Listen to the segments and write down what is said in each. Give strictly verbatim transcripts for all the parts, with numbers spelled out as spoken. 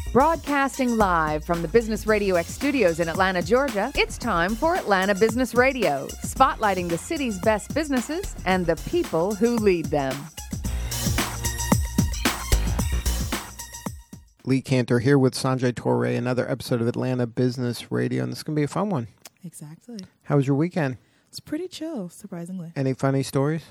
Broadcasting live from the Business Radio X studios in Atlanta, Georgia, it's time for Atlanta Business Radio, spotlighting the city's best businesses and the people who lead them. Lee Cantor here with Sanjay Torre, another episode of Atlanta Business Radio, and this is going to be a fun one. Exactly. How was your weekend? It's pretty chill, surprisingly. Any funny stories?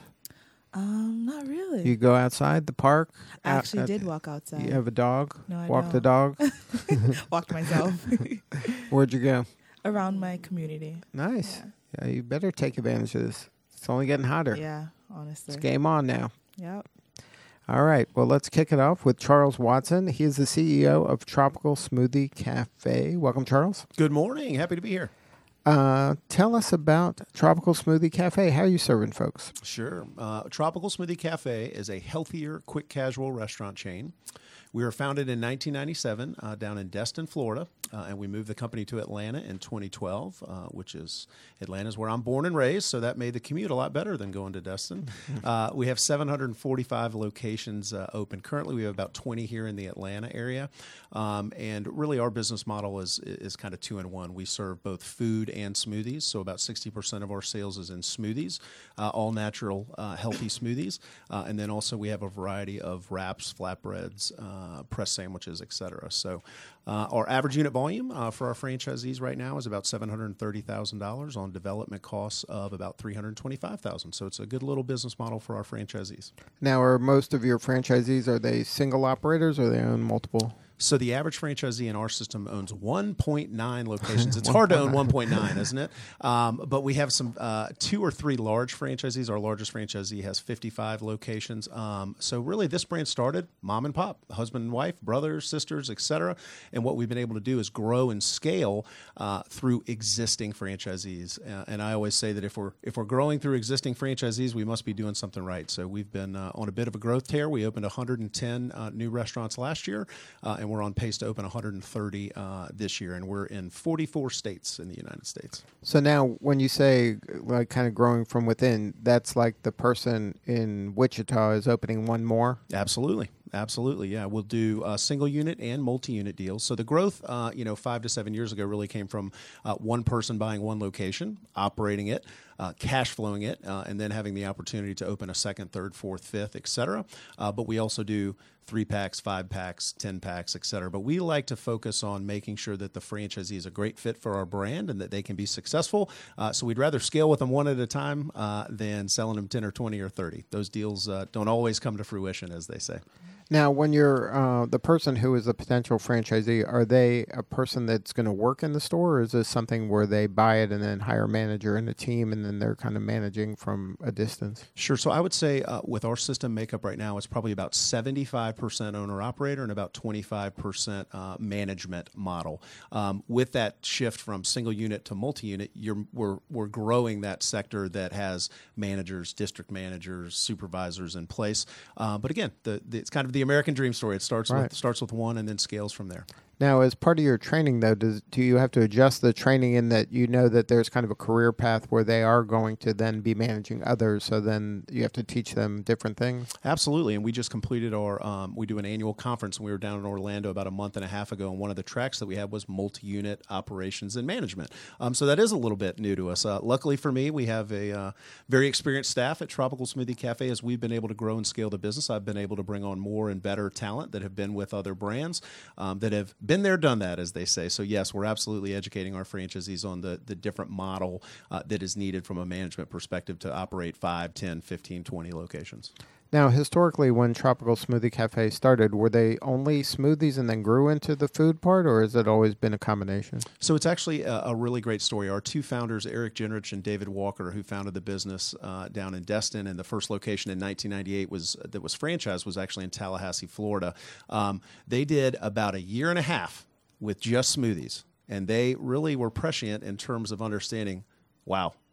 Um, not really. You go outside the park? I actually out, did walk outside. You have a dog? No, I Walk don't. the dog? Walked myself. Where'd you go? Around my community. Nice. Yeah. Yeah, you better take advantage of this. It's only getting hotter. Yeah, honestly. It's game on now. Yep. All right. Well, let's kick it off with Charles Watson. He is the C E O of Tropical Smoothie Cafe. Welcome, Charles. Good morning. Happy to be here. Uh, tell us about Tropical Smoothie Cafe. How are you serving folks? Sure. Uh, Tropical Smoothie Cafe is a healthier, quick casual restaurant chain. We were founded in nineteen ninety-seven uh, down in Destin, Florida, uh, and we moved the company to Atlanta in twenty twelve, uh, which is Atlanta is where I'm born and raised, so that made the commute a lot better than going to Destin. uh, we have seven hundred forty-five locations uh, open. Currently, we have about twenty here in the Atlanta area, um, and really our business model is is kind of two in one. We serve both food and smoothies, so about sixty percent of our sales is in smoothies, uh, all natural, uh, healthy smoothies, uh, and then also we have a variety of wraps, flatbreads, uh, Uh, press sandwiches, et cetera. So uh, our average unit volume uh, for our franchisees right now is about seven hundred thirty thousand dollars on development costs of about three hundred twenty-five thousand dollars. So it's a good little business model for our franchisees. Now, are most of your franchisees, are they single operators or they own multiple? So the average franchisee in our system owns one point nine locations. It's hard to own one point nine, isn't it? Um, but we have some uh, two or three large franchisees. Our largest franchisee has fifty-five locations. Um, so really this brand started mom and pop, husband and wife, brothers, sisters, et cetera. And what we've been able to do is grow and scale uh, through existing franchisees. Uh, and I always say that if we're if we're growing through existing franchisees, we must be doing something right. So we've been uh, on a bit of a growth tear. We opened one hundred ten uh, new restaurants last year, uh, and we're on pace to open one hundred thirty uh, this year, and we're in forty-four states in the United States. So now when you say like kind of growing from within, that's like the person in Wichita is opening one more? Absolutely. Absolutely, yeah. We'll do uh, single unit and multi-unit deals. So the growth, uh, you know, five to seven years ago really came from uh, one person buying one location, operating it, uh, cash flowing it, uh, and then having the opportunity to open a second, third, fourth, fifth, et cetera. Uh, but we also do three packs, five packs, ten packs, et cetera. But we like to focus on making sure that the franchisee is a great fit for our brand and that they can be successful. Uh, so we'd rather scale with them one at a time uh, than selling them ten or twenty or thirty. Those deals uh, don't always come to fruition, as they say. Now, when you're uh, the person who is a potential franchisee, are they a person that's going to work in the store, or is this something where they buy it and then hire a manager and a team, and then they're kind of managing from a distance? Sure. So I would say uh, with our system makeup right now, it's probably about seventy-five percent owner-operator and about twenty-five percent uh, management model. Um, with that shift from single unit to multi-unit, you're, we're, we're growing that sector that has managers, district managers, supervisors in place. Uh, but again, the, the, it's kind of the American dream story. It starts right. with starts with one and then scales from there. Now, as part of your training, though, does, do you have to adjust the training in that you know that there's kind of a career path where they are going to then be managing others, so then you have to teach them different things? Absolutely, and we just completed our, um, we do an annual conference, and we were down in Orlando about a month and a half ago, and one of the tracks that we had was multi-unit operations and management. Um, so that is a little bit new to us. Uh, luckily for me, we have a uh, very experienced staff at Tropical Smoothie Cafe. As we've been able to grow and scale the business, I've been able to bring on more and better talent that have been with other brands, um, that have been there, done that, as they say. So yes, we're absolutely educating our franchisees on the, the different model uh, that is needed from a management perspective to operate five, ten, fifteen, twenty locations. Now, historically, when Tropical Smoothie Cafe started, were they only smoothies and then grew into the food part, or has it always been a combination? So it's actually a, a really great story. Our two founders, Eric Genrich and David Walker, who founded the business uh, down in Destin, and the first location in nineteen ninety-eight was that was franchised was actually in Tallahassee, Florida. Um, they did about a year and a half with just smoothies, and they really were prescient in terms of understanding, wow,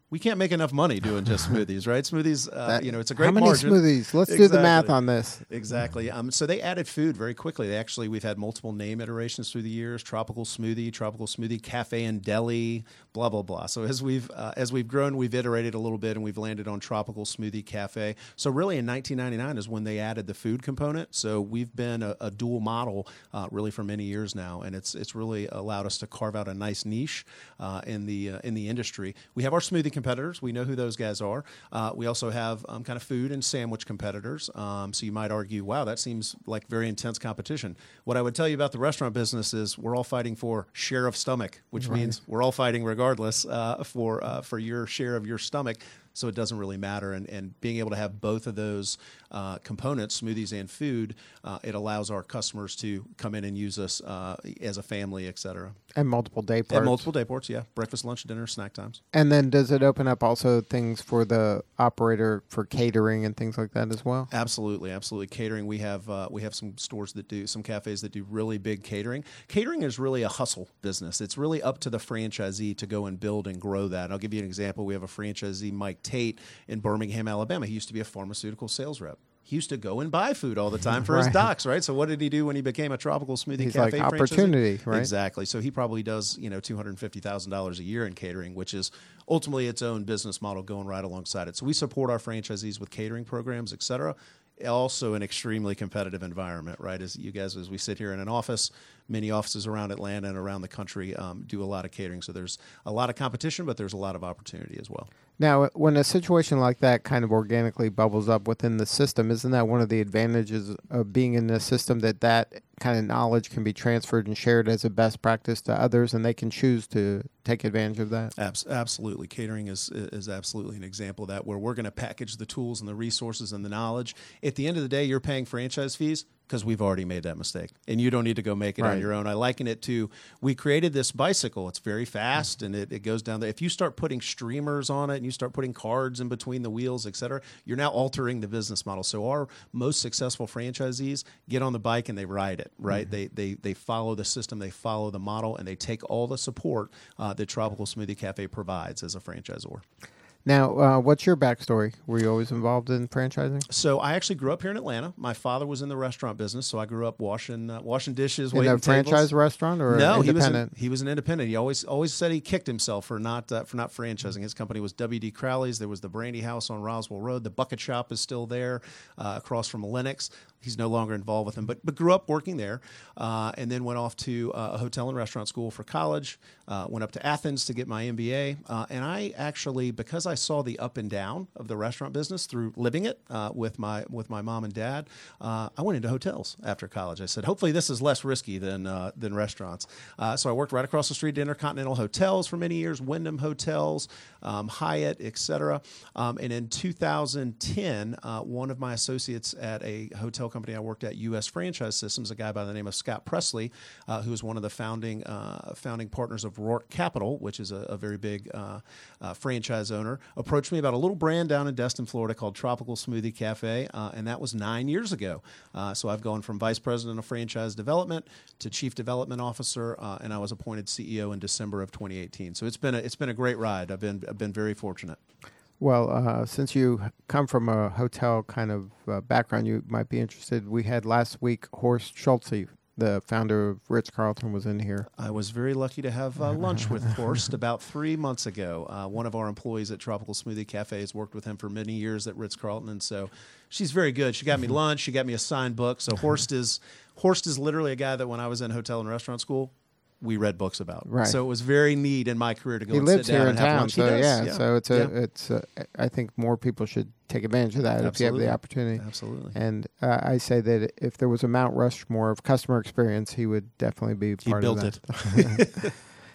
we can't make enough money doing just smoothies, right? Smoothies, uh, That- you know, it's a great How many margin. smoothies? Let's do the math Exactly. on this. Exactly. Um, so they added food very quickly. They actually, we've had multiple name iterations through the years: Tropical Smoothie, Tropical Smoothie Cafe and Deli, blah blah blah. So as we've uh, as we've grown, we've iterated a little bit, and we've landed on Tropical Smoothie Cafe. So really, in nineteen ninety-nine is when they added the food component. So we've been a, a dual model uh, really for many years now, and it's it's really allowed us to carve out a nice niche uh, in the uh, in the industry. We have our smoothie competitors. We know who those guys are. Uh, we also have um, kind of food and sandwich competitors. Um, so you might argue, wow, that seems like very intense competition. What I would tell you about the restaurant business is we're all fighting for share of stomach, which Right. means we're all fighting regardless uh, for uh, for your share of your stomach. So it doesn't really matter. And, and being able to have both of those uh, components, smoothies and food, uh, it allows our customers to come in and use us uh, as a family, et cetera. And multiple day At parts. multiple day parts, yeah. Breakfast, lunch, dinner, snack times. And then does it open up also things for the operator for catering and things like that as well? Absolutely, absolutely. Catering, we have uh, we have some stores that do, some cafes that do really big catering. Catering is really a hustle business. It's really up to the franchisee to go and build and grow that. I'll give you an example. We have a franchisee, Mike Tate, in Birmingham, Alabama. He used to be a pharmaceutical sales rep. He used to go and buy food all the time for his Right. docs, right? So what did he do when he became a Tropical Smoothie He's Cafe like franchisee? opportunity, right? Exactly. So he probably does, you know, two hundred fifty thousand dollars a year in catering, which is ultimately its own business model going right alongside it. So we support our franchisees with catering programs, et cetera. Also an extremely competitive environment, right? As you guys, as we sit here in an office, many offices around Atlanta and around the country um, do a lot of catering. So there's a lot of competition, but there's a lot of opportunity as well. Now, when a situation like that kind of organically bubbles up within the system, isn't that one of the advantages of being in the system, that that kind of knowledge can be transferred and shared as a best practice to others, and they can choose to take advantage of that? Abs- absolutely. Catering is is absolutely an example of that, where we're going to package the tools and the resources and the knowledge. At the end of the day, you're paying franchise fees because we've already made that mistake, and you don't need to go make it Right. on your own. I liken it to, we created this bicycle. It's very fast, and it, it goes down there. If you start putting streamers on it and you start putting cards in between the wheels, et cetera, you're now altering the business model. So our most successful franchisees get on the bike and they ride it, right? Mm-hmm. They, they, they follow the system, they follow the model, and they take all the support uh, that Tropical Smoothie Cafe provides as a franchisor. Now, uh, what's your backstory? Were you always involved in franchising? So I actually grew up here in Atlanta. My father was in the restaurant business, so I grew up washing uh, washing dishes, In waiting a franchise tables. restaurant or No, he was independent? an, he was an independent. He always always said he kicked himself for not uh, for not franchising. His company was W D Crowley's. There was the Brandy House on Roswell Road. The Bucket Shop is still there, uh, across from Lennox. He's no longer involved with him, but but grew up working there, uh, and then went off to uh, a hotel and restaurant school for college. Uh, went up to Athens to get my M B A, uh, and I actually, because I saw the up and down of the restaurant business through living it uh, with my with my mom and dad, uh, I went into hotels after college. I said, hopefully this is less risky than uh, than restaurants. Uh, so I worked right across the street at Intercontinental Hotels for many years, Wyndham Hotels, um, Hyatt, et cetera. Um, and in two thousand ten, uh, one of my associates at a hotel company I worked at, U S Franchise Systems, a guy by the name of Scott Presley, uh, who is one of the founding uh, founding partners of Rourke Capital, which is a, a very big uh, uh, franchise owner, approached me about a little brand down in Destin, Florida called Tropical Smoothie Cafe, uh, and that was nine years ago. Uh, so I've gone from vice president of franchise development to chief development officer, uh, and I was appointed C E O in December of twenty eighteen. So it's been a, it's been a great ride. I've been I've been very fortunate. Well, uh, since you come from a hotel kind of uh, background, you might be interested. We had last week Horst Schulze, the founder of Ritz-Carlton, was in here. I was very lucky to have uh, lunch with Horst about three months ago. Uh, one of our employees at Tropical Smoothie Cafe has worked with him for many years at Ritz-Carlton, and so she's very good. She got me lunch. She got me a signed book. So Horst is Horst is literally a guy that when I was in hotel and restaurant school, we read books about. Right. So it was very neat in my career to go He and lives sit down here in and have town, lunch. He so does, yeah, so it's a, Yeah. it's. A, I think more people should take advantage of that if you have Absolutely. the opportunity. Absolutely. And uh, I say that if there was a Mount Rushmore of customer experience, he would definitely be He part built of that.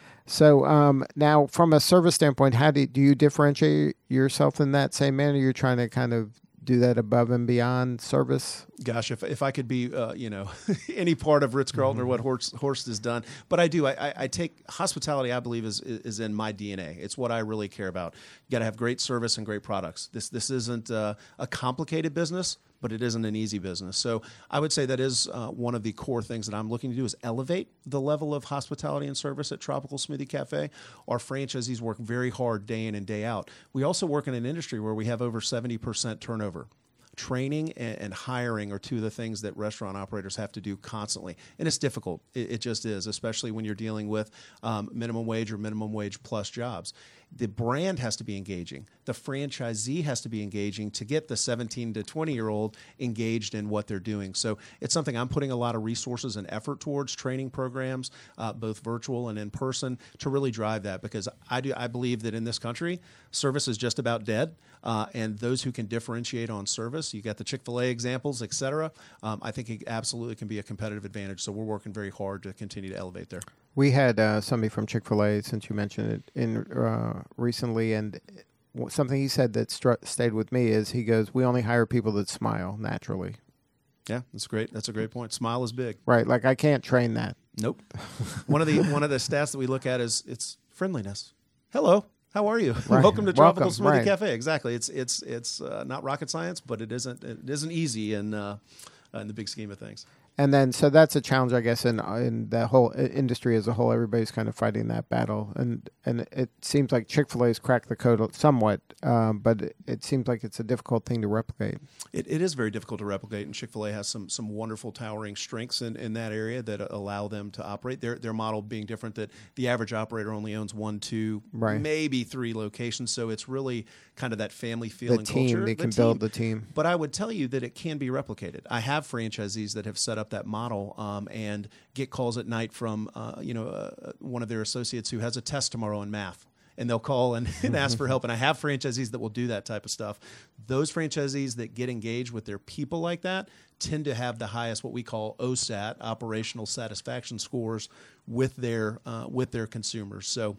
So um, now, from a service standpoint, how do do you differentiate yourself in that same manner? You're trying to kind of do that above and beyond service Gosh, if if I could be, uh, you know, any part of Ritz-Carlton mm-hmm. or what Horst, Horst has done, but I do. I, I, I take hospitality. I believe is is in my D N A. It's what I really care about. You got to have great service and great products. This this isn't uh, a complicated business, but it isn't an easy business. So I would say that is uh, one of the core things that I'm looking to do is elevate the level of hospitality and service at Tropical Smoothie Cafe. Our franchisees work very hard day in and day out. We also work in an industry where we have over seventy percent turnover. Training and hiring are two of the things that restaurant operators have to do constantly. And it's difficult. It, it just is, especially when you're dealing with um, minimum wage or minimum wage plus jobs. The brand has to be engaging. The franchisee has to be engaging to get the seventeen to twenty-year-old engaged in what they're doing. So it's something I'm putting a lot of resources and effort towards, training programs, uh, both virtual and in person, to really drive that, because I do I believe that in this country, service is just about dead. Uh, and those who can differentiate on service, you got the Chick-fil-A examples, et cetera, um, I think it absolutely can be a competitive advantage. So we're working very hard to continue to elevate there. We had uh, somebody from Chick-fil-A, since you mentioned it, in uh, recently, and something he said that stru- stayed with me is he goes, we only hire people that smile naturally. Yeah, that's great. That's a great point. Smile is big. Right, like I can't train that. Nope. one of the one of the stats that we look at is it's friendliness. Hello. How are you? Right. Welcome to Tropical Welcome. Smoothie Right. Cafe. Exactly. It's it's it's uh, not rocket science, but it isn't it isn't easy in uh, uh, in the big scheme of things. And then, so that's a challenge, I guess, in in the whole industry as a whole. Everybody's kind of fighting that battle, and and it seems like Chick-fil-A's cracked the code somewhat, um, but it, it seems like it's a difficult thing to replicate. It, it is very difficult to replicate, and Chick-fil-A has some some wonderful towering strengths in, in that area that allow them to operate. Their their model being different, that the average operator only owns one, two, right. maybe three locations, so it's really kind of that family feel the and team, culture. They the can team. build the team. But I would tell you that it can be replicated. I have franchisees that have set up that model um, and get calls at night from uh, you know uh, one of their associates who has a test tomorrow in math. And they'll call and, and ask for help. And I have franchisees that will do that type of stuff. Those franchisees that get engaged with their people like that tend to have the highest, what we call O S A T, operational satisfaction scores, with their uh, with their consumers. So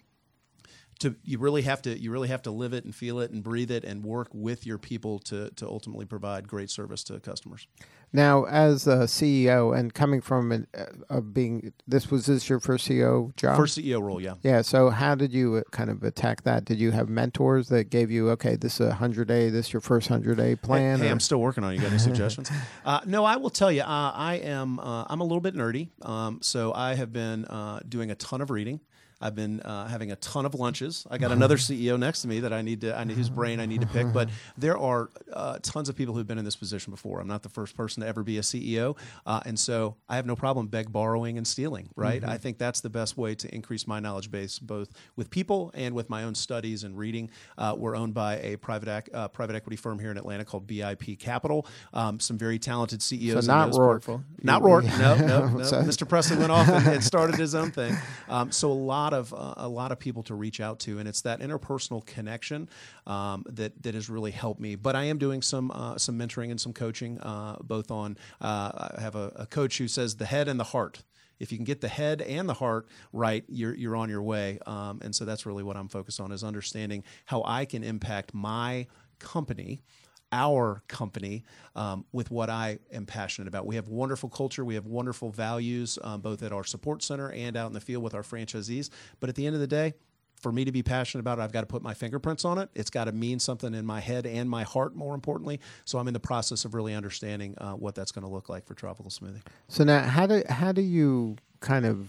to, you really have to you really have to live it and feel it and breathe it and work with your people to to ultimately provide great service to customers. Now, as a C E O and coming from an, uh, being, this was this your first C E O job? First C E O role, yeah. Yeah. So how did you kind of attack that? Did you have mentors that gave you, okay, this is a hundred day, this is your first hundred day plan? Hey, hey or? I'm still working on it. You got any suggestions? Uh, no, I will tell you. Uh, I am. Uh, I'm a little bit nerdy. Um, so I have been uh, doing a ton of reading. I've been uh, having a ton of lunches. I got another C E O next to me that I need to, I need whose brain I need to pick. But there are uh, tons of people who've been in this position before. I'm not the first person to ever be a C E O, uh, and so I have no problem beg, borrowing, and stealing. Right? Mm-hmm. I think that's the best way to increase my knowledge base, both with people and with my own studies and reading. Uh, we're owned by a private ac- uh, private equity firm here in Atlanta called B I P Capital. Um, some very talented C E Os. So not in those Rourke. portfolios. Not Rourke. No, no, no. Mister Presley went off and, and started his own thing. Um, so a lot of uh, a lot of people to reach out to, and it's that interpersonal connection um, that that has really helped me. But I am doing some uh, some mentoring and some coaching, uh, both on. Uh, I have a, a coach who says the head and the heart. If you can get the head and the heart right, you're you're on your way. Um, and so that's really what I'm focused on, is understanding how I can impact my company, our company, um, with what I am passionate about. We have wonderful culture. We have wonderful values, um, both at our support center and out in the field with our franchisees. But at the end of the day, for me to be passionate about it, I've got to put my fingerprints on it. It's got to mean something in my head and my heart, more importantly. So I'm in the process of really understanding uh, what that's going to look like for Tropical Smoothie. So now, how do how do you kind of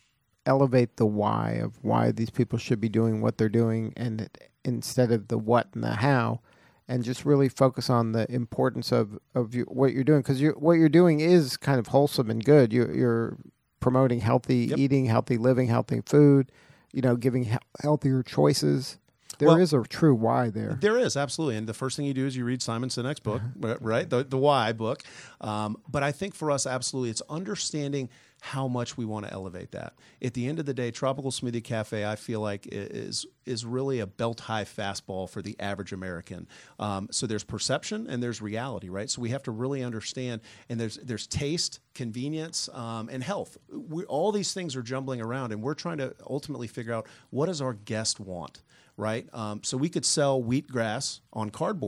elevate the why of why these people should be doing what they're doing, and instead of the what and the how, and just really focus on the importance of of you, what you're doing? Because you, what you're doing is kind of wholesome and good. You, you're promoting healthy Yep. eating, healthy living, healthy food. You know, giving he- healthier choices. There Well, is a true why there. There is, absolutely. And the first thing you do is you read Simon Sinek's book, right? The, the Why book. Um, but I think for us, absolutely, it's understanding how much we want to elevate that. At the end of the day, Tropical Smoothie Cafe, I feel like, is is really a belt-high fastball for the average American. Um, so there's perception and there's reality, right? So we have to really understand, and there's there's taste, convenience, um, and health. We, all these things are jumbling around, and we're trying to ultimately figure out, what does our guest want, right? Um, so we could sell wheatgrass on cardboard,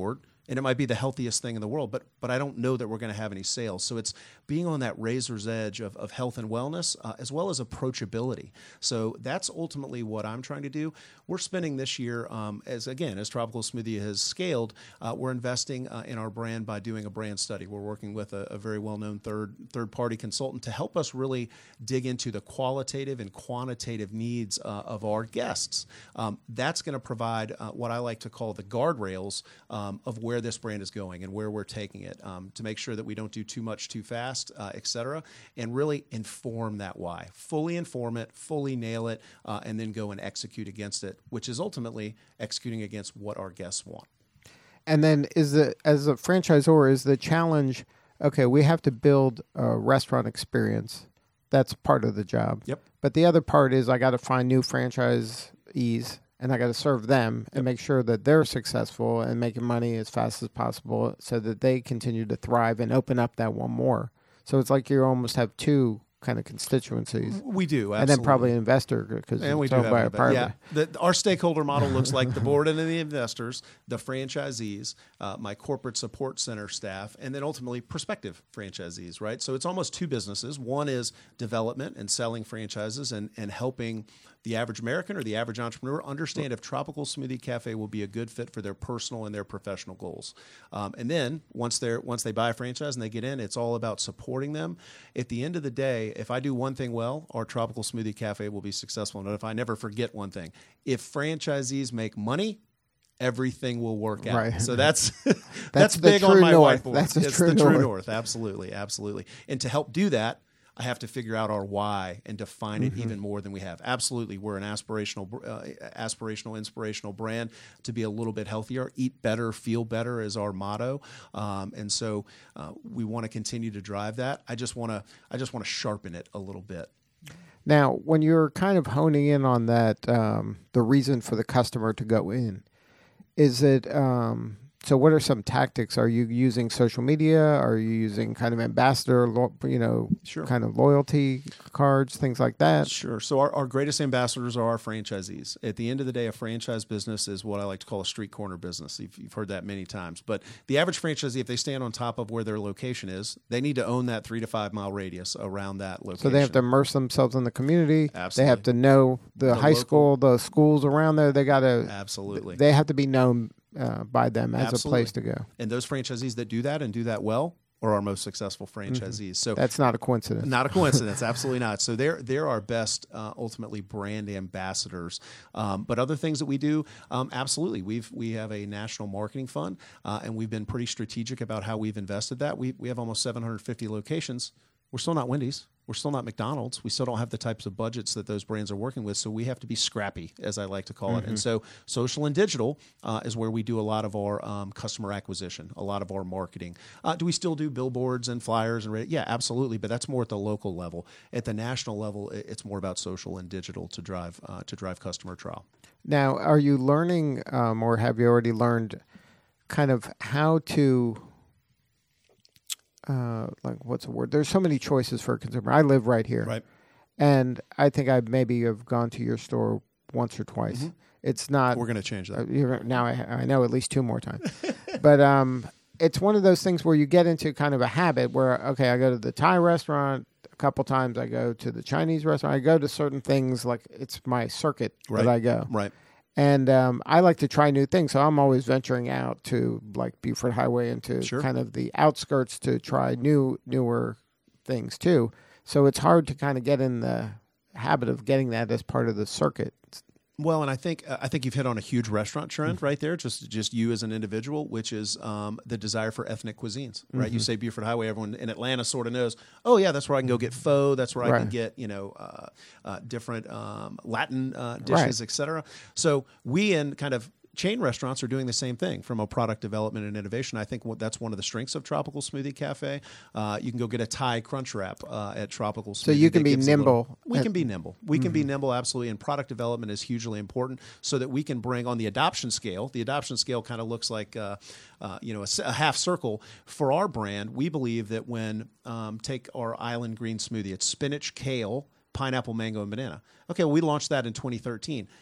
and it might be the healthiest thing in the world, but but I don't know that we're going to have any sales. So it's being on that razor's edge of, of health and wellness, uh, as well as approachability. So that's ultimately what I'm trying to do. We're spending this year, um, as again, as Tropical Smoothie has scaled, uh, we're investing uh, in our brand by doing a brand study. We're working with a, a very well-known third third party consultant to help us really dig into the qualitative and quantitative needs uh, of our guests. Um, that's going to provide uh, what I like to call the guardrails um, of where this brand is going and where we're taking it, um, to make sure that we don't do too much too fast, uh, et cetera, and really inform that why. Fully inform it, fully nail it, uh, and then go and execute against it, which is ultimately executing against what our guests want. And then is the as a franchisor, is the challenge, okay, we have to build a restaurant experience. That's part of the job. Yep. But the other part is I got to find new franchisees and I got to serve them and make sure that they're successful and making money as fast as possible so that they continue to thrive and open up that one more. So it's like you almost have two kind of constituencies. We do, absolutely. And then probably an investor because and we do have an inve- yeah. The, our stakeholder model looks like the board and the investors, the franchisees, uh, my corporate support center staff, and then ultimately prospective franchisees, right? So it's almost two businesses. One is development and selling franchises and, and helping the average American or the average entrepreneur understand if Tropical Smoothie Cafe will be a good fit for their personal and their professional goals. Um, and then once they're once they buy a franchise and they get in, it's all about supporting them. At the end of the day, if I do one thing well, our Tropical Smoothie Cafe will be successful. And if I never forget one thing, if franchisees make money, everything will work out. Right. So that's that's, that's the big on true my north. whiteboard. That's the it's true the true north. north. Absolutely, absolutely. And to help do that, I have to figure out our why and define it mm-hmm. even more than we have. Absolutely, we're an aspirational, uh, aspirational, inspirational brand to be a little bit healthier, eat better, feel better is our motto, um, and so uh, we want to continue to drive that. I just want to, I just want to sharpen it a little bit. Now, when you're kind of honing in on that, um, the reason for the customer to go in, is it? Um, So what are some tactics? Are you using social media? Are you using kind of ambassador, lo- you know, sure. kind of loyalty cards, things like that? Sure. So our, our greatest ambassadors are our franchisees. At the end of the day, a franchise business is what I like to call a street corner business. You've, you've heard that many times. But the average franchisee, if they stand on top of where their location is, they need to own that three to five mile radius around that location. So they have to immerse themselves in the community. Absolutely. They have to know the, The high local. school, the schools around there. They got to Absolutely. They have to be known uh, by them as Absolutely. a place to go. And those franchisees that do that and do that well are our most successful franchisees. Mm-hmm. So that's not a coincidence. Not a coincidence. Absolutely not. So they're they're our best, uh, ultimately, brand ambassadors. Um, but other things that we do, um, absolutely, we've we have a national marketing fund, uh, and we've been pretty strategic about how we've invested that. We we have almost seven hundred fifty locations. We're still not Wendy's. We're still not McDonald's. We still don't have the types of budgets that those brands are working with, so we have to be scrappy, as I like to call mm-hmm. it. And so social and digital uh, is where we do a lot of our um, customer acquisition, a lot of our marketing. Uh, do we still do billboards and flyers? and Yeah, absolutely, but that's more at the local level. At the national level, it's more about social and digital to drive uh, to drive customer trial. Now, are you learning, um, or have you already learned kind of how to... Uh, like what's the word? There's so many choices for a consumer. I live right here, right? And I think I maybe have gone to your store once or twice. Mm-hmm. It's not. We're going to change that. Uh, you're, now I, I know at least two more times, but um, it's one of those things where you get into kind of a habit where okay, I go to the Thai restaurant a couple times. I go to the Chinese restaurant. I go to certain things like it's my circuit right. that I go. Right. And um, I like to try new things, so I'm always venturing out to like Buford Highway into sure. kind of the outskirts to try new, newer things too. So it's hard to kind of get in the habit of getting that as part of the circuit. Well, and I think uh, I think you've hit on a huge restaurant trend mm-hmm. right there, just just you as an individual, which is um, the desire for ethnic cuisines, right? Mm-hmm. You say Buford Highway, everyone in Atlanta sort of knows, oh, yeah, that's where I can go get pho, that's where right. I can get, you know, uh, uh, different um, Latin uh, dishes, right. et cetera. So we in kind of chain restaurants are doing the same thing from a product development and innovation. I think that's one of the strengths of Tropical Smoothie Cafe. Uh, you can go get a Thai crunch wrap uh, at Tropical Smoothie. So you can be nimble. Little, we can be nimble. We mm-hmm. can be nimble, absolutely. And product development is hugely important so that we can bring on the adoption scale. The adoption scale kind of looks like uh, uh, you know a, a half circle. For our brand, we believe that when um, take our Island Green Smoothie, it's spinach, kale, pineapple, mango, and banana. Okay, well, we launched that in twenty thirteen.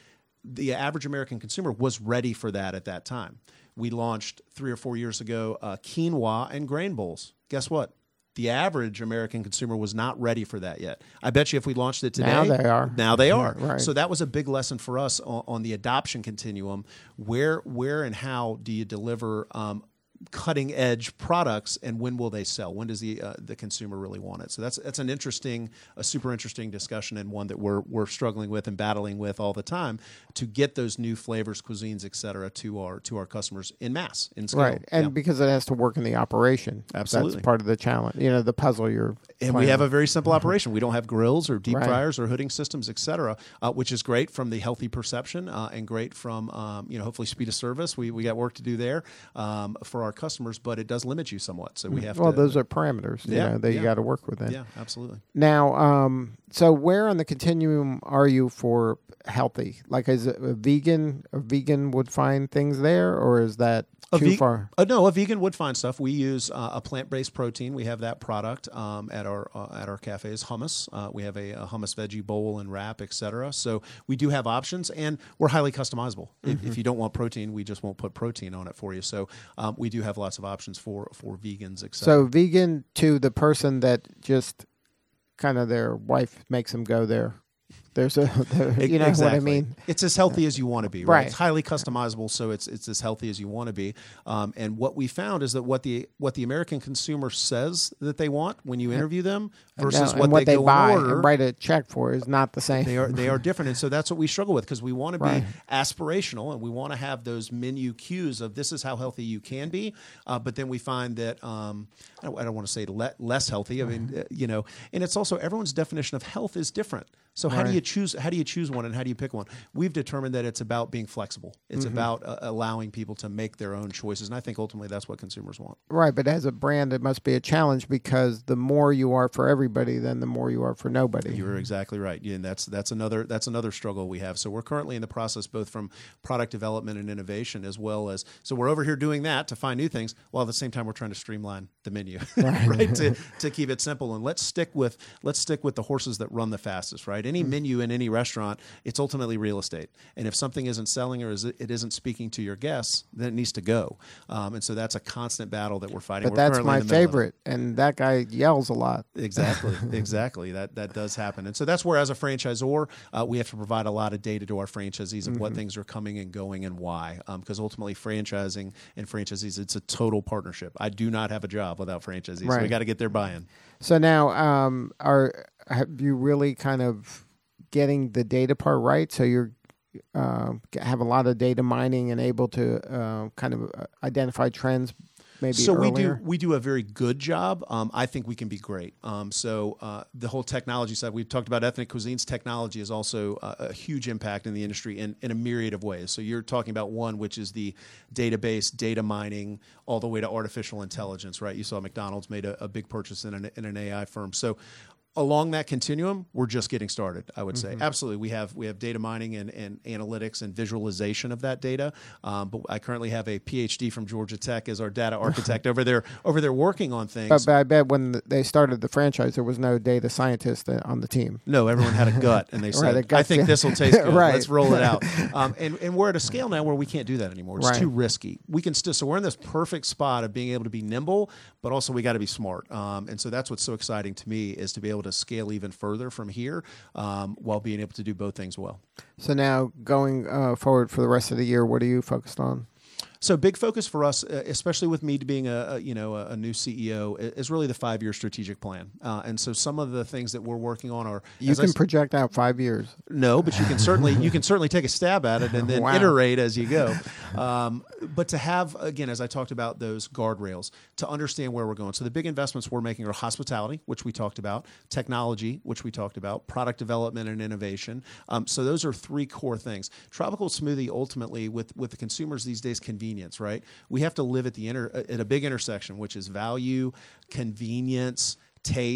the average American consumer was ready for that at that time. We launched three or four years ago uh, quinoa and grain bowls. Guess what? The average American consumer was not ready for that yet. I bet you if we launched it today, now they are. Now they are. Right. So that was a big lesson for us on, on the adoption continuum. Where, where, and how do you deliver um, cutting edge products, and when will they sell? When does the uh, the consumer really want it? So that's that's an interesting, a super interesting discussion, and one that we're we're struggling with and battling with all the time to get those new flavors, cuisines, et cetera, to our to our customers in mass, in scale. Right, and Yeah. because it has to work in the operation. Absolutely. That's part of the challenge. You know, the puzzle you're. And playing we have with. a very simple operation. We don't have grills or deep Right. fryers or hooding systems, et cetera, uh, which is great from the healthy perception uh, and great from, um, you know, hopefully speed of service. We we got work to do there um, for our customers, but it does limit you somewhat. So we have Well, to. those are parameters. You Yeah, know, that yeah. you got to work within. Yeah, absolutely. Now, um, so where on the continuum are you for healthy? Like, is it a vegan? A vegan would find things there, or is that A too ve- far? Uh, no, a vegan would find stuff. We use uh, a plant-based protein. We have that product um, at our uh, at our cafes. Hummus. Uh, we have a, a hummus veggie bowl and wrap, et cetera. So we do have options, and we're highly customizable. Mm-hmm. If, if you don't want protein, we just won't put protein on it for you. So um, we do have lots of options for for vegans, et cetera. So vegan to the person that just kind of their wife makes them go there. There's a, there, you know Exactly. what I mean? It's as healthy as you want to be, right? Right. It's highly customizable, so it's it's as healthy as you want to be. Um, and what we found is that what the what the American consumer says that they want when you interview them versus Now, what, and what they, they, go buy and order, and write a check for is not the same. they are they are different, and so that's what we struggle with because we want to be Right. aspirational and we want to have those menu cues of this is how healthy you can be, uh, but then we find that um, I don't, I don't want to say le- less healthy. I mean, uh, you know, and it's also everyone's definition of health is different. So how do Right. you choose? How do you choose one, and how do you pick one? We've determined that it's about being flexible. It's Mm-hmm. about uh, allowing people to make their own choices, and I think ultimately that's what consumers want. Right, but as a brand, it must be a challenge because the more you are for everybody, then the more you are for nobody. You're exactly right, yeah, and that's that's another that's another struggle we have. So we're currently in the process, both from product development and innovation, as well as so we're over here doing that to find new things, while at the same time we're trying to streamline the menu, right? to to keep it simple, and let's stick with let's stick with the horses that run the fastest, right? Any menu in any restaurant, it's ultimately real estate, and if something isn't selling or is it, it isn't speaking to your guests, then it needs to go. Um, and so that's a constant battle that we're fighting. But We're that's currently my in the middle of it. favorite, and that guy yells a lot. Exactly, exactly. That that does happen, and so that's where, as a franchisor, uh, we have to provide a lot of data to our franchisees of Mm-hmm. what things are coming and going and why. Because ultimately, franchising and franchisees, it's a total partnership. I do not have a job without franchisees. So we Right. got to get their buy-in. So now, um, are have you really kind of getting the data part right? So you're uh, have a lot of data mining and able to uh, kind of uh, identify trends. Maybe so we earlier? do we do a very good job. Um, I think we can be great. Um, so uh, the whole technology side, we've talked about ethnic cuisines. Technology is also uh, a huge impact in the industry in, in a myriad of ways. So you're talking about one, which is the database, data mining, all the way to artificial intelligence, right? You saw McDonald's made a, a big purchase in an, in an A I firm. So along that continuum, we're just getting started, I would say. Absolutely. We have we have data mining and, and analytics and visualization of that data. Um, but I currently have a P H D from Georgia Tech as our data architect over there over there working on things. But, but I bet when they started the franchise, there was no data scientist on the team. No, everyone had a gut, and they said, Right, a gut I think feel- this will taste good. Right. Let's roll it out. Um, and, and we're at a scale now where we can't do that anymore. It's Right. too risky. We can still, so we're in this perfect spot of being able to be nimble, but also we got to be smart. Um, and so that's what's so exciting to me is to be able to scale even further from here um, while being able to do both things well. So now going uh, forward for the rest of the year, what are you focused on? So big focus for us, uh, especially with me being a, a you know a, a new C E O, i- is really the five year strategic plan. Uh, and so some of the things that we're working on are You as I can s- project out five years. No, but you can certainly you can certainly take a stab at it and then Wow. iterate as you go. Um, but to have again, as I talked about those guardrails, to understand where we're going. So the big investments we're making are hospitality, which we talked about, technology, which we talked about, product development and innovation. Um, so those are three core things. Tropical Smoothie ultimately, with with the consumers these days, convenience. Right, we have to live at the inter at a big intersection, which is value, convenience, taste,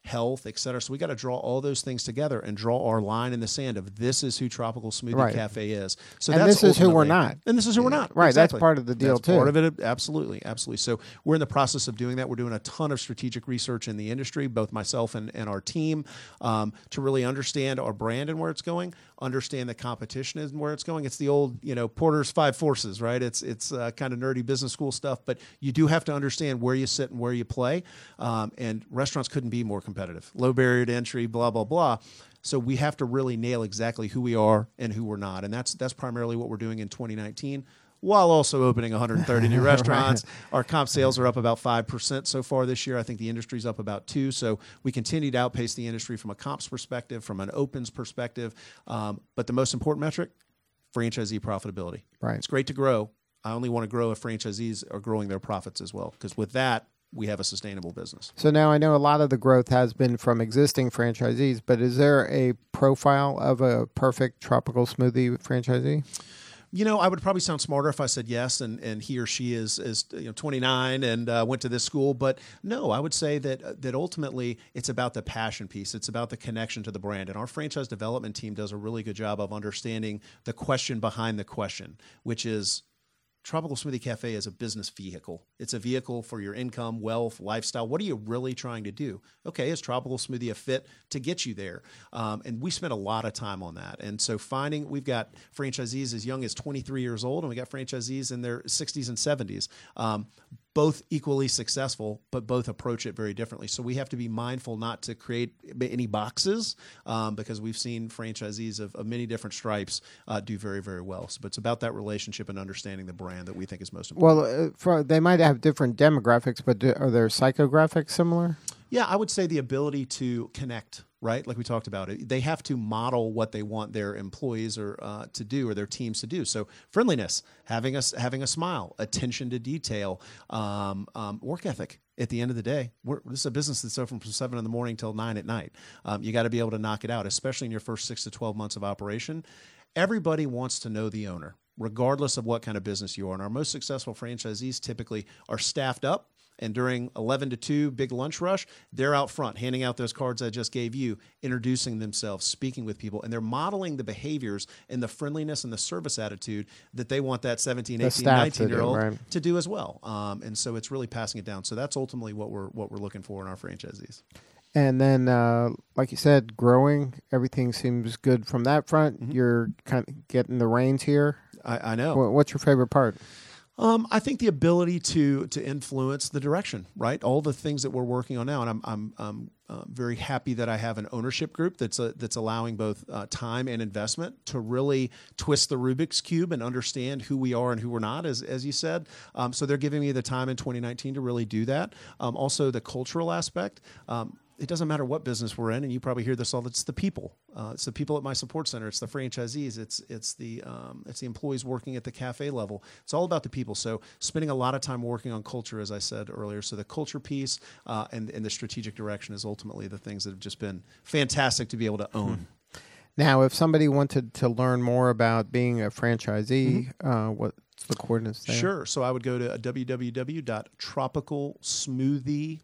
health, et cetera. So we got to draw all those things together and draw our line in the sand of this is who Tropical Smoothie Right. Cafe is. So And that's this is who we're ultimately- not. And this is who we're not. Right, that's Exactly. part of the deal, That's too. Part of it, absolutely, absolutely. So we're in the process of doing that. We're doing a ton of strategic research in the industry, both myself and, and our team, um, to really understand our brand and where it's going, understand the competition and where it's going. It's the old, you know, Porter's five forces, right? It's it's uh, kind of nerdy business school stuff, but you do have to understand where you sit and where you play. Um, and restaurants couldn't be more competitive. Low barrier to entry, blah, blah, blah. So we have to really nail exactly who we are and who we're not. And that's that's primarily what we're doing in twenty nineteen. While also opening one hundred thirty new restaurants. Our comp sales are up about five percent so far this year. I think the industry's up about two. So we continue to outpace the industry from a comps perspective, from an opens perspective. Um, but the most important metric, franchisee profitability. Right. It's great to grow. I only want to grow if franchisees are growing their profits as well, because with that, we have a sustainable business. So now I know a lot of the growth has been from existing franchisees, but is there a profile of a perfect tropical smoothie franchisee? You know, I would probably sound smarter if I said yes, and, and he or she is is you know twenty-nine and uh, went to this school. But no, I would say that that ultimately it's about the passion piece. It's about the connection to the brand. And our franchise development team does a really good job of understanding the question behind the question, which is, Tropical Smoothie Cafe is a business vehicle. It's a vehicle for your income, wealth, lifestyle. What are you really trying to do? Okay, is Tropical Smoothie a fit to get you there? Um, and we spent a lot of time on that. And so finding, we've got franchisees as young as twenty-three years old, and we got franchisees in their sixties and seventies. Um, both equally successful, but both approach it very differently. So we have to be mindful not to create any boxes um, because we've seen franchisees of, of many different stripes uh, do very, very well. So, but it's about that relationship and understanding the brand that we think is most important. Well, uh, for, they might have different demographics, but do, are their psychographics similar? Yeah, I would say the ability to connect, right? Like we talked about it. They have to model what they want their employees or uh, to do or their teams to do. So friendliness, having a, having a smile, attention to detail, um, um, work ethic. At the end of the day, we're, this is a business that's open from seven in the morning till nine at night. Um, you got to be able to knock it out, especially in your first six to twelve months of operation. Everybody wants to know the owner, regardless of what kind of business you are. And our most successful franchisees typically are staffed up. And during eleven to two, big lunch rush, they're out front, handing out those cards I just gave you, introducing themselves, speaking with people. And they're modeling the behaviors and the friendliness and the service attitude that they want that seventeen, The eighteen, staff to nineteen-year-old do, right. to do as well. Um, and so it's really passing it down. So that's ultimately what we're what we're looking for in our franchisees. And then, uh, like you said, growing, everything seems good from that front. Mm-hmm. You're kind of getting the reins here. I, I know. Wha- What's your favorite part? Um, I think the ability to to influence the direction, right? All the things that we're working on now, and I'm I'm, I'm uh, very happy that I have an ownership group that's a, that's allowing both uh, time and investment to really twist the Rubik's cube and understand who we are and who we're not, as as you said. Um, so they're giving me the time in twenty nineteen to really do that. Um, also, the cultural aspect. Um, It doesn't matter what business we're in, and you probably hear this all. It's the people. Uh, it's the people at my support center. It's the franchisees. It's it's the um, it's the employees working at the cafe level. It's all about the people. So spending a lot of time working on culture, as I said earlier. So the culture piece uh, and and the strategic direction is ultimately the things that have just been fantastic to be able to own. Now, if somebody wanted to learn more about being a franchisee, Mm-hmm. uh, what's the coordinates there? Sure. So I would go to w w w dot tropical smoothie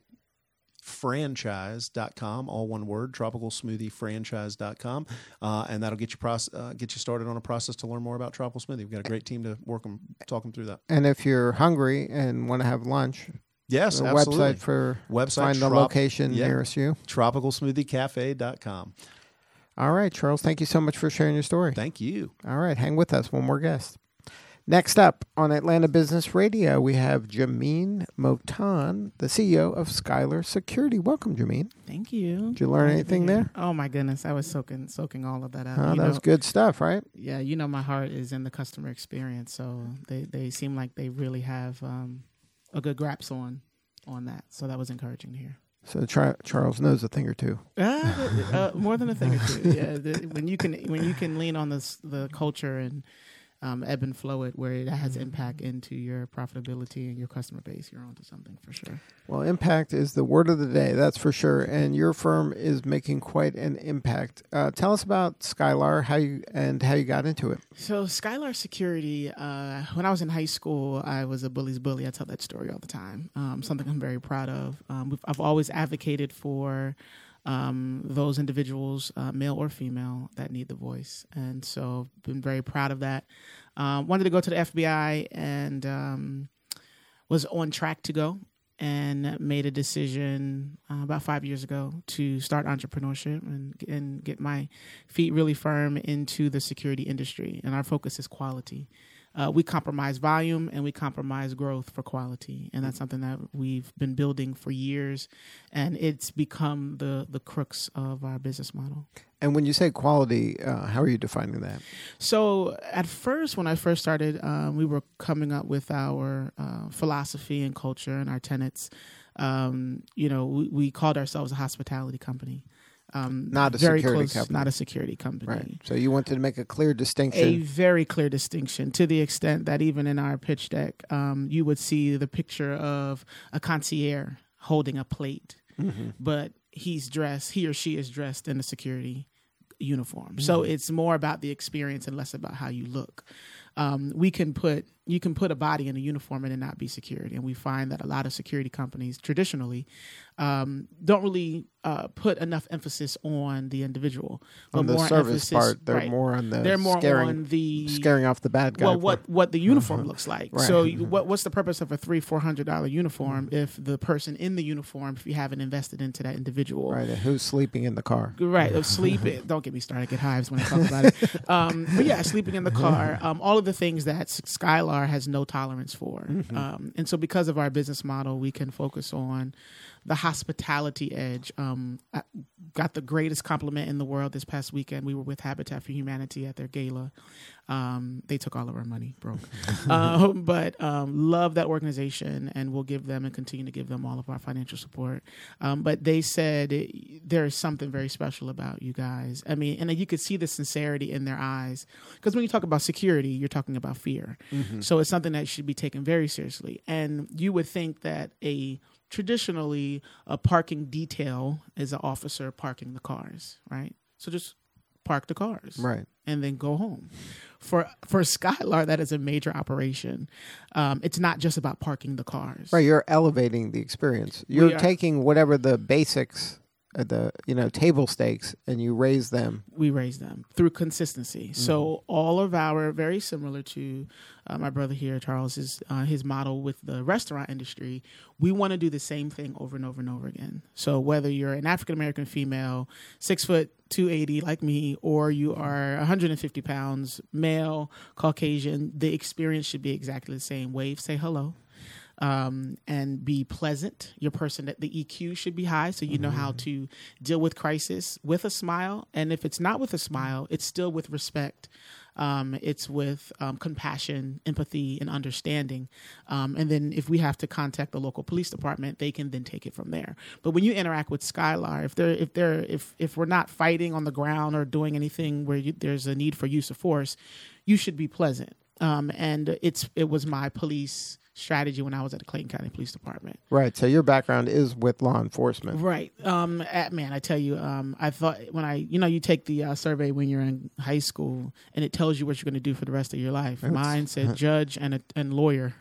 franchise dot com, all one word, tropical smoothie franchise dot com, uh, and that'll get you proce- uh, get you started on a process to learn more about Tropical Smoothie. We've got a great team to work them, talk them through that. And if you're hungry and want to have lunch, Yes, the absolutely. website for Website, find the trop- location yeah. nearest you. tropical smoothie cafe dot com. All right, Charles, thank you so much for sharing your story. Thank you. All right, hang with us. One more guest. Next up on Atlanta Business Radio, we have Jameen Motan, the C E O of Skylar Security. Welcome, Jameen. Thank you. Did you learn Glad to anything be here. there? Oh my goodness, I was soaking soaking all of that up. Oh, You that know, was good stuff, right? Yeah, you know my heart is in the customer experience, so they, they seem like they really have um, a good grasp on on that. So that was encouraging to hear. So Char- Charles knows a thing or two. Uh, uh, more than a thing or two. Yeah, the, when you can when you can lean on this the culture and um, ebb and flow it where it has impact into your profitability and your customer base, you're onto something for sure. Well, impact is the word of the day, that's for sure. And your firm is making quite an impact. Uh, tell us about Skylar, how you and how you got into it. So Skylar Security, uh, when I was in high school, I was a bully's bully. I tell that story all the time. Um, something I'm very proud of. Um, we've, I've always advocated for um, those individuals, uh, male or female, that need the voice. And so been very proud of that. Um, wanted to go to the F B I and um, was on track to go, and made a decision uh, about five years ago to start entrepreneurship and, and get my feet really firm into the security industry. And our focus is quality. Uh, we compromise volume and we compromise growth for quality. And that's something that we've been building for years. And it's become the, the crux of our business model. And when you say quality, uh, how are you defining that? So at first, when I first started, um, we were coming up with our uh, philosophy and culture and our tenets. Um, you know, we, we called ourselves a hospitality company. Um, not a very security close, company. Not a security company. Right. So you wanted to make a clear distinction. A very clear distinction, to the extent that even in our pitch deck, um, you would see the picture of a concierge holding a plate, mm-hmm. but he's dressed, he or she is dressed in a security uniform. Mm-hmm. So it's more about the experience and less about how you look. Um, we can put you can put a body in a uniform and it not be security, and we find that a lot of security companies traditionally um, don't really uh, put enough emphasis on the individual. But on the more service emphasis, part, they're right. more on the they're more scaring, on the scaring off the bad guy. Well, what what the uniform uh-huh. looks like. Right. So, you, what what's the purpose of a three four hundred dollar uniform mm-hmm. if the person in the uniform, if you haven't invested into that individual, right? And who's sleeping in the car? Right, of sleeping. Don't get me started. I get hives when I talk about it. Um, but yeah, sleeping in the car. Um, all of the things that Skylar has no tolerance for. Mm-hmm. Um, and so because of our business model, we can focus on the hospitality edge. Um, I got the greatest compliment in the world this past weekend. We were with Habitat for Humanity at their gala. Um, they took all of our money, broke. um, but um, love that organization, and we'll give them and continue to give them all of our financial support. Um, but they said it, there is something very special about you guys. I mean, and you could see the sincerity in their eyes. Because when you talk about security, you're talking about fear. Mm-hmm. So it's something that should be taken very seriously. And you would think that a traditionally a parking detail is an officer parking the cars, right? So just park the cars, right, and then go home. For for Skylar, that is a major operation. Um, it's not just about parking the cars, right? You're elevating the experience. You're are, taking whatever the basics, uh, the you know table stakes, and you raise them. We raise them through consistency. Mm-hmm. So all of our, very similar to uh, my brother here, Charles, is uh, his model with the restaurant industry. We want to do the same thing over and over and over again. So whether you're an African American female, six foot two eighty like me, or you are one hundred fifty pounds, male, Caucasian, the experience should be exactly the same. Wave, say hello. Um, and be pleasant. Your person, that the E Q should be high, so you know mm-hmm. how to deal with crisis with a smile. And if it's not with a smile, it's still with respect. Um, it's with um, compassion, empathy, and understanding. Um, and then if we have to contact the local police department, they can then take it from there. But when you interact with Skylar, if they're if they're if if we're not fighting on the ground or doing anything where you, there's a need for use of force, you should be pleasant. Um, and it's it was my police strategy when I was at the Clayton County Police Department. Right. So your background is with law enforcement. Right. Um, at, man, I tell you, um, I thought when I, you know, you take the uh, survey when you're in high school and it tells you what you're going to do for the rest of your life. That's, Mine said judge and a, and lawyer.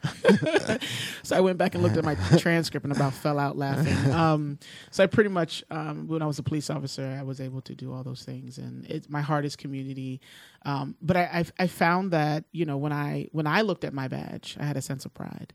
So I went back and looked at my transcript and about fell out laughing. Um, so I pretty much, um, when I was a police officer, I was able to do all those things. And it's my heart is community. Um, but I, I, I found that, you know, when I, when I looked at my badge, I had a sense of pride.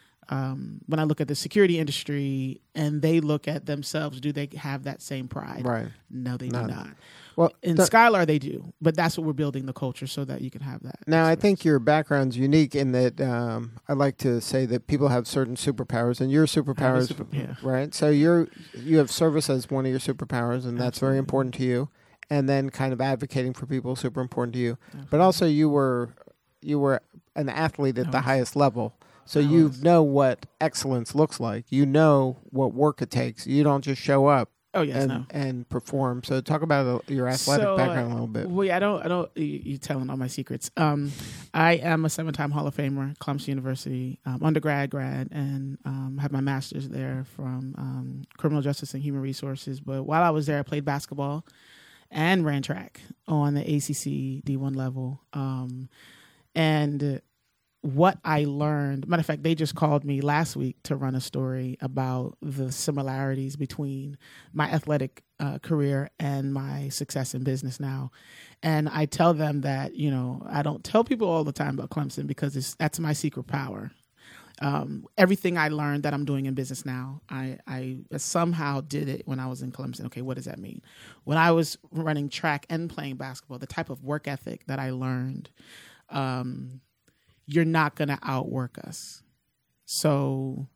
Um, when I look at the security industry and they look at themselves, do they have that same pride? Right. No, they Not. do not. Well, in th- Skylar, they do, but that's what we're building the culture so that you can have that. Now, experience. I think your background's unique in that um, I like to say that people have certain superpowers, and your superpowers, super, yeah. right? So you're you have service as one of your superpowers, and that's Absolutely. very important to you. And then kind of advocating for people, super important to you. Absolutely. But also, you were you were an athlete at I the was. highest level. So I you was. know what excellence looks like. You know what work it takes. You don't just show up Oh yes, and, no. and perform. So talk about uh, your athletic So, background uh, a little bit. Well, yeah, I don't, I don't. You, you're telling all my secrets. Um, I am a seven-time Hall of Famer, Clemson University, um, undergrad, grad, and um, have my master's there from um, criminal justice and human resources. But while I was there, I played basketball and ran track on the A C C D one level. Um, and what I learned, matter of fact, they just called me last week to run a story about the similarities between my athletic uh, career and my success in business now. And I tell them that, you know, I don't tell people all the time about Clemson because it's, that's my secret power. Um, everything I learned that I'm doing in business now, I, I somehow did it when I was in Clemson. Okay, what does that mean? When I was running track and playing basketball, the type of work ethic that I learned, um, you're not going to outwork us. So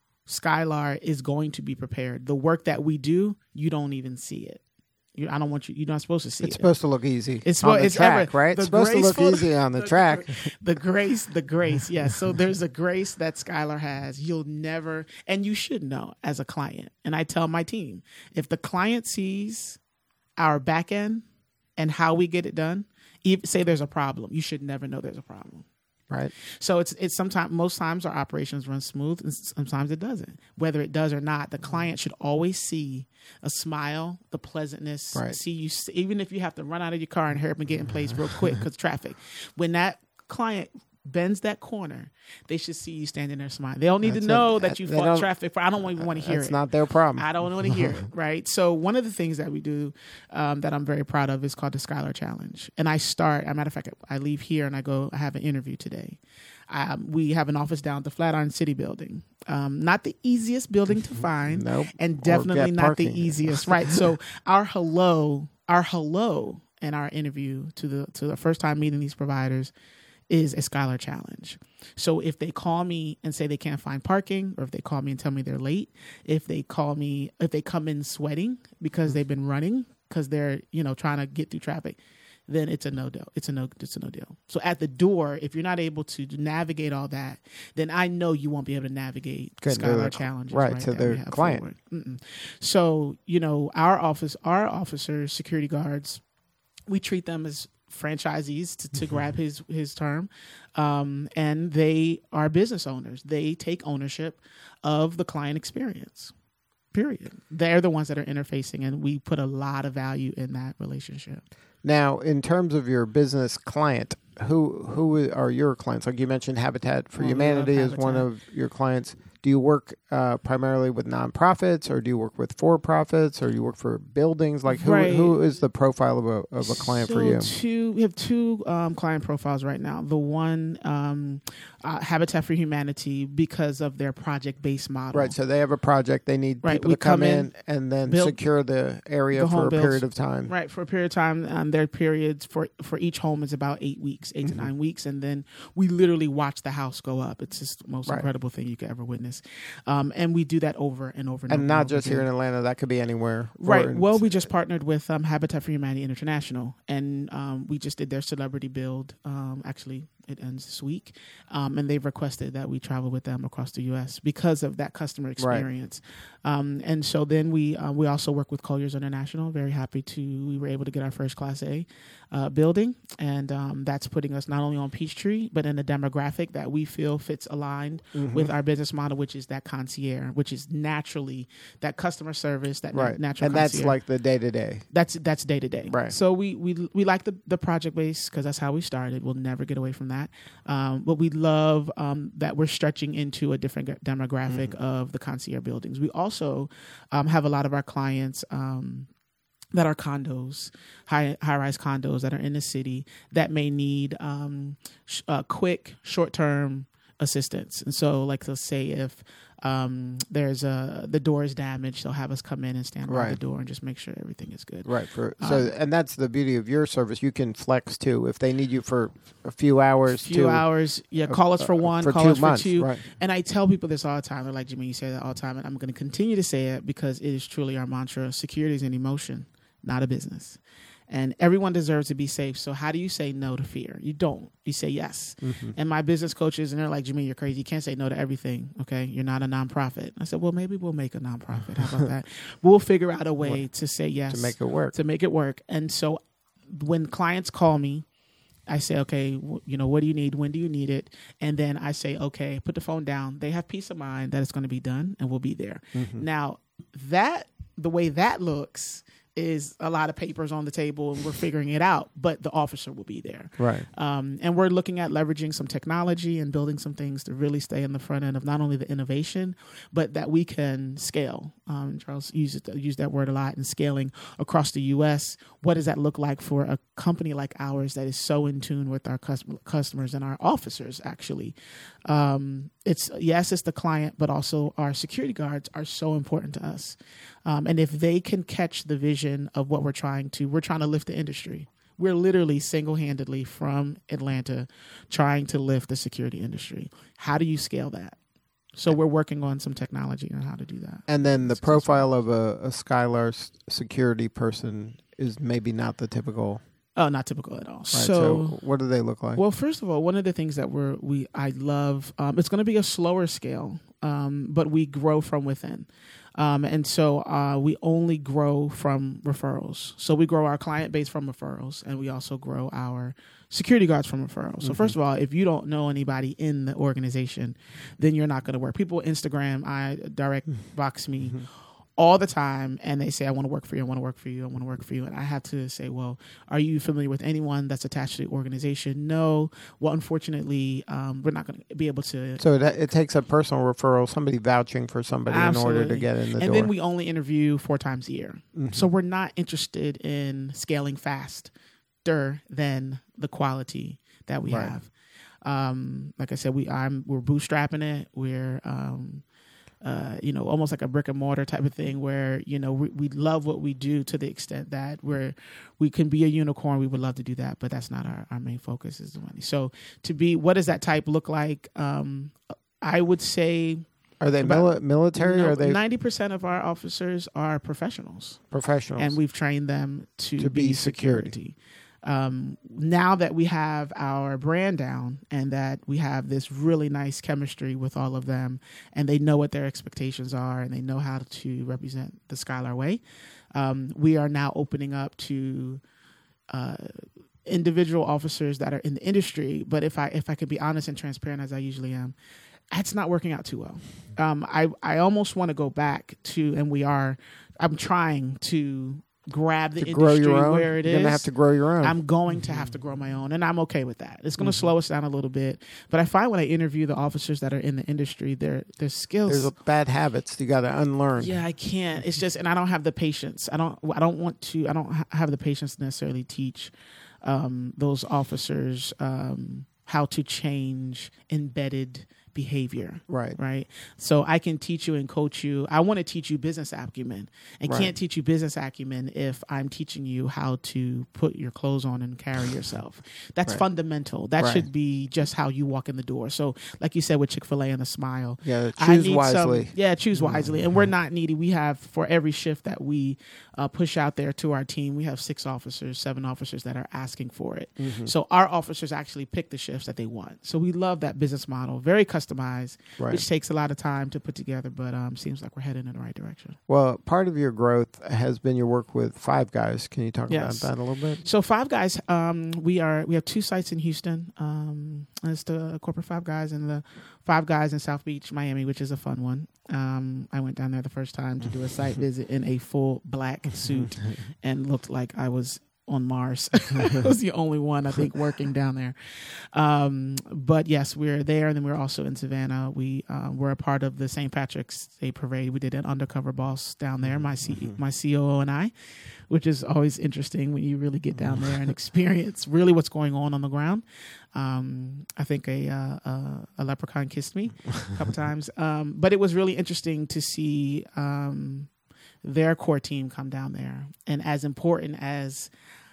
Skylar is going to be prepared. The work that we do, you don't even see it. You, I don't want you. You're not supposed to see it's it. It's supposed to look easy. It's, on the it's track, ever, right? It's supposed to look easy on the, the track. The grace, the grace. Yes. So there's a grace that Skylar has. You'll never, and you should know as a client. And I tell my team, if the client sees our back end and how we get it done, even, say there's a problem, you should never know there's a problem. Right. So it's it's sometimes most times our operations run smooth and sometimes it doesn't. Whether it does or not, the client should always see a smile, the pleasantness. Right. See you, even if you have to run out of your car and hurry up and get in place real quick because traffic. When that client bends that corner, they should see you standing there smiling. They don't need That's to know it. that you They fought don't- traffic. For, I don't even want to hear That's it. not their problem. I don't want to hear it, right? So one of the things that we do um, that I'm very proud of is called the Skylar Challenge. And I start, as a matter of fact, I leave here and I go, I have an interview today. Um, we have an office down at the Flatiron City building. Um, not the easiest building to find, Nope. and Or definitely get not parking. the easiest, right? So our hello, our hello and our interview to the to the first time meeting these providers is a Skylar Challenge. So if they call me and say they can't find parking, or if they call me and tell me they're late, if they call me, if they come in sweating because they've been running because they're, you know, trying to get through traffic, then it's a no deal. It's a no. It's a no deal. So at the door, if you're not able to navigate all that, then I know you won't be able to navigate Good, to Skylar the- challenges right, right, to that their we have client. forward. Mm-mm. So you know, our office, our officers, security guards, we treat them as franchisees, to, to grab his his term, um, and they are business owners. They take ownership of the client experience. Period. They're the ones that are interfacing, and we put a lot of value in that relationship. Now, in terms of your business client, who who are your clients? Like you mentioned, Habitat for Oh, we Humanity love is one Habitat. of your clients. Do you work uh, primarily with nonprofits, or do you work with for-profits, or you work for buildings? Like who Right. who is the profile of a of a client so for you? Two, we have two um, client profiles right now. The one, um, uh, Habitat for Humanity, because of their project-based model. Right, so they have a project. They need Right, people we to come come in, in, and then build secure the area the for home a builds. period of time. Right, for a period of time. Um, their periods for, for each home is about eight weeks, eight Mm-hmm. to nine weeks. And then we literally watch the house go up. It's just the most Right. incredible thing you could ever witness. Um, and we do that over and over and, And over. not and over just here again. in Atlanta. That could be anywhere. Right. Or in- Well, we just partnered with um, Habitat for Humanity International, and um, we just did their celebrity build. Um, actually, it ends this week, um, and they've requested that we travel with them across the U S because of that customer experience. Um, and so then we uh, we also work with Colliers International. Very happy to we were able to get our first Class A uh, building, and um, that's putting us not only on Peachtree but in a demographic that we feel fits aligned Mm-hmm. with our business model, which is that concierge, which is naturally that customer service, that na- right, natural and that's concierge. like the day to day. That's that's day to day. Right. So we we we like the the project base because that's how we started. We'll never get away from that. Um, but we love um, that we're stretching into a different g- demographic Mm-hmm. of the concierge buildings. We also um, have a lot of our clients. Um, that are condos, high high rise condos that are in the city that may need um, sh- uh, quick short term assistance. And so, like, let's say if um, there's a the door is damaged, they'll have us come in and stand by the Right. door and just make sure everything is good. Right. For so, Um, and that's the beauty of your service. You can flex too if they need you for a few hours. few to, hours, yeah. Call us for uh, one, for call two us months, for two. right. And I tell people this all the time. They're like, Jimmy, you say that all the time, and I'm going to continue to say it because it is truly our mantra. Security is an emotion, not a business. And everyone deserves to be safe. So how do you say no to fear? You don't. You say yes. Mm-hmm. And my business coaches, and they're like, Jimmy, you're crazy. You can't say no to everything. Okay, you're not a nonprofit. I said, well, maybe we'll make a nonprofit. How about that? We'll figure out a way to say yes to make it work. to make it work. And so when clients call me, I say, okay, w- you know, what do you need? When do you need it? And then I say, okay, put the phone down. They have peace of mind that it's going to be done and we'll be there. Mm-hmm. Now, that the way that looks is a lot of papers on the table and we're figuring it out, but the officer will be there. Right. Um, and we're looking at leveraging some technology and building some things to really stay in the front end of not only the innovation, but that we can scale. Um, Charles used, used that word a lot, and scaling across the U S. What does that look like for a company like ours that is so in tune with our custom- customers and our officers, actually? Um, it's yes, it's the client, but also our security guards are so important to us. Um, and if they can catch the vision of what we're trying to, we're trying to lift the industry. We're literally single-handedly from Atlanta trying to lift the security industry. How do you scale that? So we're working on some technology on how to do that. And then the profile of a, a Skylar s- security person is maybe not the typical. Oh, not typical at all. Right, So, so what do they look like? well, first of all, one of the things that we're we I love, um, it's going to be a slower scale, um, but we grow from within. Um, and so uh, we only grow from referrals. So we grow our client base from referrals, and we also grow our security guards from referrals. So mm-hmm. first of all, if you don't know anybody in the organization, then you're not going to work. People Instagram, I direct box me mm-hmm. all the time, and they say, I want to work for you, I want to work for you, I want to work for you. And I have to say, well, are you familiar with anyone that's attached to the organization? No. Well, unfortunately, um, we're not going to be able to. So it, it takes a personal referral, somebody vouching for somebody Absolutely. in order to get in the and door. And then we only interview four times a year. Mm-hmm. So we're not interested in scaling faster than the quality that we right. have. Um, like I said, we I'm we're bootstrapping it. We're um, Uh, you know, almost like a brick and mortar type of thing where, you know, we, we love what we do to the extent that we're, we can be a unicorn. We would love to do that, but that's not our, our main focus is the money. So to be, what does that type look like? Um, I would say. Are they about, mili- military no, or are they? ninety percent of our officers are professionals. Professionals. And we've trained them to, to be, be security. security. Um, now that we have our brand down and that we have this really nice chemistry with all of them and they know what their expectations are and they know how to represent the Skylar way, um, we are now opening up to uh, individual officers that are in the industry. But if I if I could be honest and transparent as I usually am, that's not working out too well. Um, I, I almost want to go back to, and we are, I'm trying to grab the to industry grow your own? where it You're is. gonna have to grow your own. I'm going to have to grow my own, and I'm okay with that. It's going to mm-hmm. slow us down a little bit, but I find when I interview the officers that are in the industry, their their skills. There's a bad habits you got to unlearn. Yeah, I can't. It's just, and I don't have the patience. I don't. I don't want to. I don't ha- have the patience to necessarily teach um, those officers um, how to change embedded behavior. Right. Right. So I can teach you and coach you. I want to teach you business acumen and right. can't teach you business acumen if I'm teaching you how to put your clothes on and carry yourself. That's right. fundamental. That right. should be just how you walk in the door. So like you said with Chick-fil-A and the smile. Yeah. Choose wisely. Some, yeah. Choose wisely. Mm-hmm. And we're not needy. We have for every shift that we uh, push out there to our team, we have six officers, seven officers that are asking for it. Mm-hmm. So our officers actually pick the shifts that they want. So we love that business model. Very customized. Customized, right. which takes a lot of time to put together, but um, seems like we're heading in the right direction. Well, part of your growth has been your work with Five Guys. Can you talk yes. about that a little bit? So Five Guys, um, we are we have two sites in Houston. Um, it's the corporate Five Guys and the Five Guys in South Beach, Miami, which is a fun one. Um, I went down there the first time to do a site visit in a full black suit and looked like I was on Mars. I was the only one, I think, working down there. Um, but yes, we're there. And then we're also in Savannah. We uh, were a part of the Saint Patrick's Day Parade. We did an undercover boss down there, my C- mm-hmm. my C O O and I, which is always interesting when you really get down there and experience really what's going on on the ground. Um, I think a, uh, uh, a leprechaun kissed me a couple times. Um, but it was really interesting to see um, their core team come down there. And as important as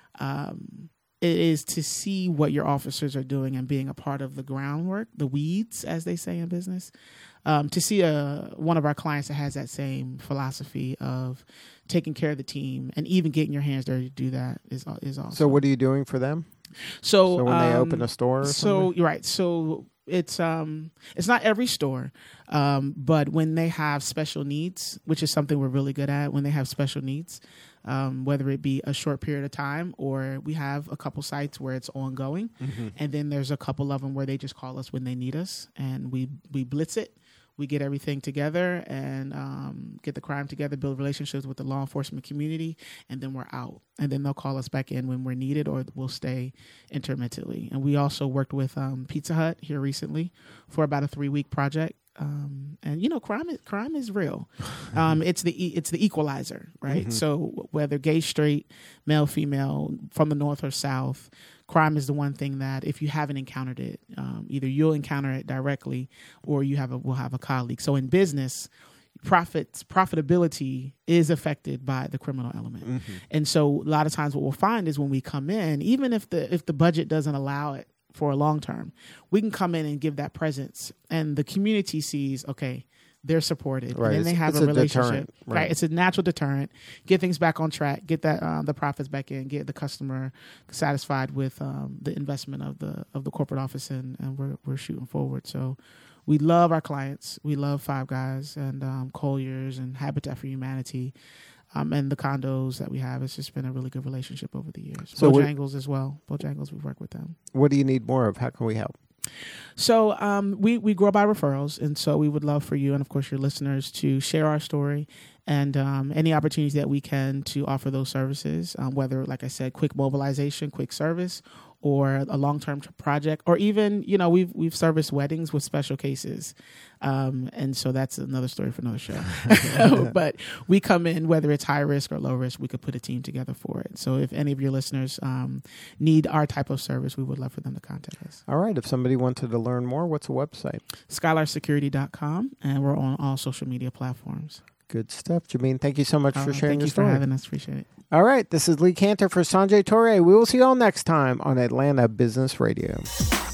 um, it is to see what your officers are doing and being a part of the groundwork, the weeds, as they say in business, um, to see a, one of our clients that has that same philosophy of taking care of the team and even getting your hands dirty to do that is is awesome. So what are you doing for them? So, so when um, they open a store or so something? you're right. So it's um it's not every store, um, but when they have special needs, which is something we're really good at, when they have special needs, um, whether it be a short period of time or we have a couple sites where it's ongoing, mm-hmm. and then there's a couple of them where they just call us when they need us and we we blitz it. We get everything together and um, get the crime together, build relationships with the law enforcement community, and then we're out. And then they'll call us back in when we're needed, or we'll stay intermittently. And we also worked with um, Pizza Hut here recently for about a three-week project. Um, and you know, crime is crime is real. Um, it's the it's the equalizer, right? Mm-hmm. So whether gay, straight, male, female, from the north or south, crime is the one thing that if you haven't encountered it, um, either you'll encounter it directly, or you have a will have a colleague. So in business, profits profitability is affected by the criminal element, mm-hmm. and so a lot of times what we'll find is when we come in, even if the if the budget doesn't allow it for a long term, we can come in and give that presence, and the community sees, okay, they're supported, right. and then they have it's a, a relationship. Right. right, it's a natural deterrent. Get things back on track. Get that uh, the profits back in. Get the customer satisfied with um, the investment of the of the corporate office, and, and we're we're shooting forward. So we love our clients. We love Five Guys and um, Colliers and Habitat for Humanity. Um, and the condos that we have, it's just been a really good relationship over the years. So Bojangles as well. Bojangles, we've worked with them. What do you need more of? How can we help? So um, we, we grow by referrals. And so we would love for you and, of course, your listeners to share our story and um, any opportunities that we can to offer those services, um, whether, like I said, quick mobilization, quick service, or a long-term project, or even, you know, we've we've serviced weddings with special cases. Um, and so that's another story for another show. But we come in, whether it's high risk or low risk, we could put a team together for it. So if any of your listeners um, need our type of service, we would love for them to contact us. All right. If somebody wanted to learn more, what's the website? skylar security dot com, and we're on all social media platforms. Good stuff, Jameen. Thank you so much uh, for sharing your story. Thank you for having us. Appreciate it. All right. This is Lee Cantor for Sanjay Torre. We will see you all next time on Atlanta Business Radio.